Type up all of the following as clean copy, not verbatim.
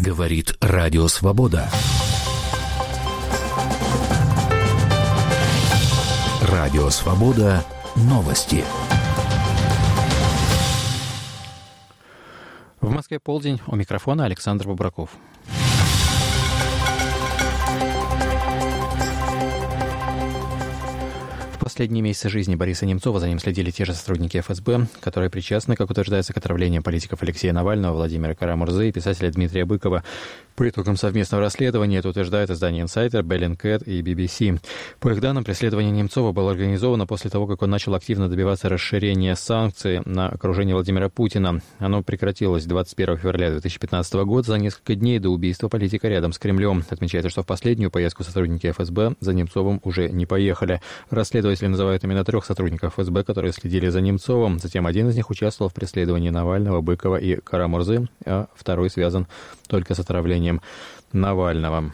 Говорит Радио Свобода. Радио Свобода. Новости. В Москве полдень. У микрофона Александр Бобраков. Последние месяцы жизни Бориса Немцова, за ним следили те же сотрудники ФСБ, которые причастны, как утверждается, к отравлению политиков Алексея Навального, Владимира Кара-Мурзы и писателя Дмитрия Быкова. По итогам совместного расследования, это утверждает издание Insider, Bellingcat и BBC. По их данным, преследование Немцова было организовано после того, как он начал активно добиваться расширения санкций на окружение Владимира Путина. Оно прекратилось 21 февраля 2015 года, за несколько дней до убийства политика рядом с Кремлем. Отмечается, что в последнюю поездку сотрудники ФСБ за Немцовым уже не поехали. Расследователи называют именно 3 сотрудников ФСБ, которые следили за Немцовым. Затем один из них участвовал в преследовании Навального, Быкова и Кара-Мурзы, а второй связан только с отравлением Навального.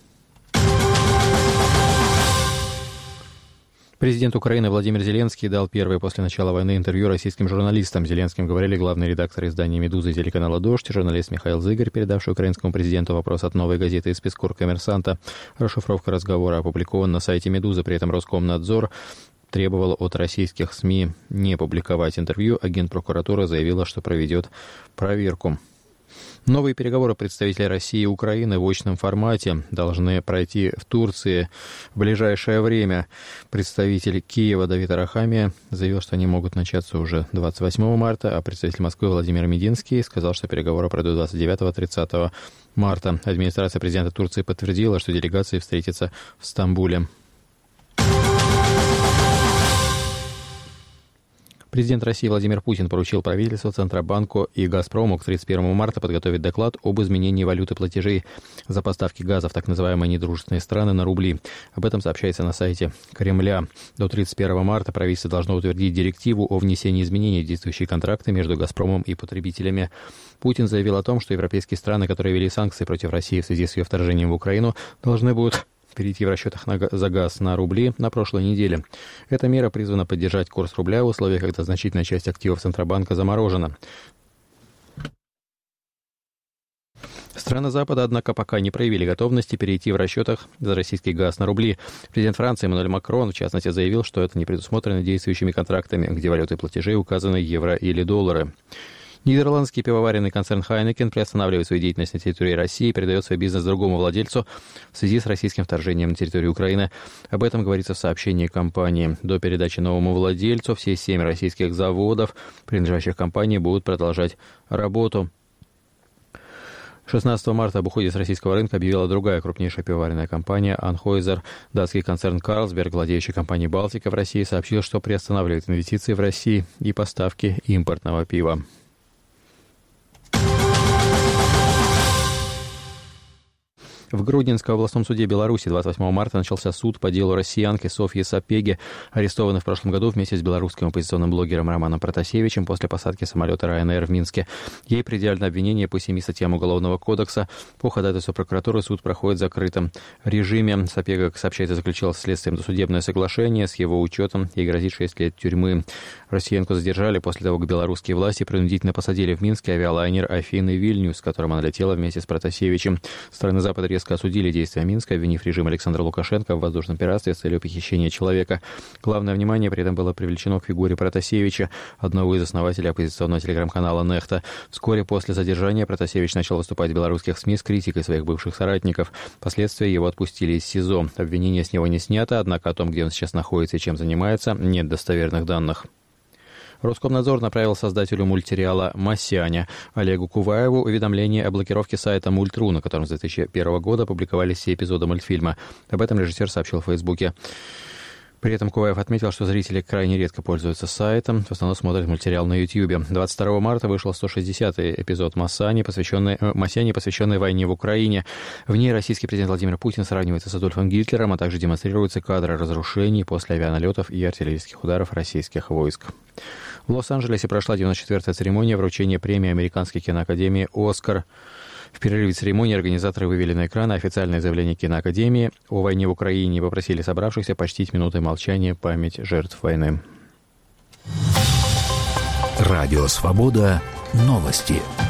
Президент Украины Владимир Зеленский дал первое после начала войны интервью российским журналистам. Зеленским говорили главный редактор издания «Медуза» и телеканала «Дождь», журналист Михаил Зыгорь, передавший украинскому президенту вопрос от «Новой газеты» и спецкор «Коммерсанта». Расшифровка разговора опубликована на сайте «Медузы», при этом Роскомнадзор требовал от российских СМИ не публиковать интервью. Агент прокуратуры заявила, что проведет проверку. Новые переговоры представителей России и Украины в очном формате должны пройти в Турции в ближайшее время. Представитель Киева Давид Арахамия заявил, что они могут начаться уже 28 марта, а представитель Москвы Владимир Мединский сказал, что переговоры пройдут 29-30 марта. Администрация президента Турции подтвердила, что делегации встретятся в Стамбуле. Президент России Владимир Путин поручил правительству, Центробанку и «Газпрому» к 31 марта подготовить доклад об изменении валюты платежей за поставки газа в так называемые недружественные страны на рубли. Об этом сообщается на сайте Кремля. До 31 марта правительство должно утвердить директиву о внесении изменений в действующие контракты между «Газпромом» и потребителями. Путин заявил о том, что европейские страны, которые ввели санкции против России в связи с ее вторжением в Украину, должны будут перейти в расчетах за газ на рубли на прошлой неделе. Эта мера призвана поддержать курс рубля в условиях, когда значительная часть активов Центробанка заморожена. Страны Запада, однако, пока не проявили готовности перейти в расчетах за российский газ на рубли. Президент Франции Эммануэль Макрон, в частности, заявил, что это не предусмотрено действующими контрактами, где валюты платежей указаны евро или доллары. Нидерландский пивоваренный концерн Heineken приостанавливает свою деятельность на территории России и передает свой бизнес другому владельцу в связи с российским вторжением на территорию Украины. Об этом говорится в сообщении компании. До передачи новому владельцу все 7 российских заводов, принадлежащих компании, будут продолжать работу. 16 марта об уходе с российского рынка объявила другая крупнейшая пивоваренная компания Anheuser. Датский концерн Carlsberg, владеющий компанией «Балтика» в России, сообщил, что приостанавливает инвестиции в России и поставки импортного пива. В Гродненском областном суде Беларуси 28 марта начался суд по делу россиянки Софьи Сапеги, арестованной в прошлом году вместе с белорусским оппозиционным блогером Романом Протасевичем после посадки самолета Ryanair в Минске. Ей предъявлено обвинение по 7 статьям Уголовного кодекса. По ходатайству прокуратуры суд проходит в закрытом режиме. Сапега, как сообщается, заключила с следствием досудебное соглашение. С его учетом ей грозит 6 лет тюрьмы. Россиянку задержали после того, как белорусские власти принудительно посадили в Минске авиалайнер Афины-Вильнюс, с которым она летела вместе с Протасевичем. Страны Запада резко осудили действия Минска, обвинив режим Александра Лукашенко в воздушном пиратстве с целью похищения человека. Главное внимание при этом было привлечено к фигуре Протасевича, одного из основателей оппозиционного телеграм-канала «Нехта». Вскоре после задержания Протасевич начал выступать в белорусских СМИ с критикой своих бывших соратников. Впоследствии его отпустили из СИЗО. Обвинение с него не снято, однако о том, где он сейчас находится и чем занимается, нет достоверных данных. Роскомнадзор направил создателю мультсериала «Масяня» Олегу Куваеву уведомление о блокировке сайта Мульт.ру, на котором с 2001 года публиковались все эпизоды мультфильма. Об этом режиссер сообщил в Фейсбуке. При этом Куваев отметил, что зрители крайне редко пользуются сайтом, в основном смотрят мультсериал на YouTube. 22 марта вышел 160-й эпизод «Масяни», посвященный войне в Украине. В ней российский президент Владимир Путин сравнивается с Адольфом Гитлером, а также демонстрируются кадры разрушений после авианалетов и артиллерийских ударов российских войск. В Лос-Анджелесе прошла 94-я церемония вручения премии Американской киноакадемии «Оскар». В перерыве церемонии организаторы вывели на экраны официальное заявление киноакадемии о войне в Украине и попросили собравшихся почтить минутой молчания память жертв войны. Радио «Свобода». Новости.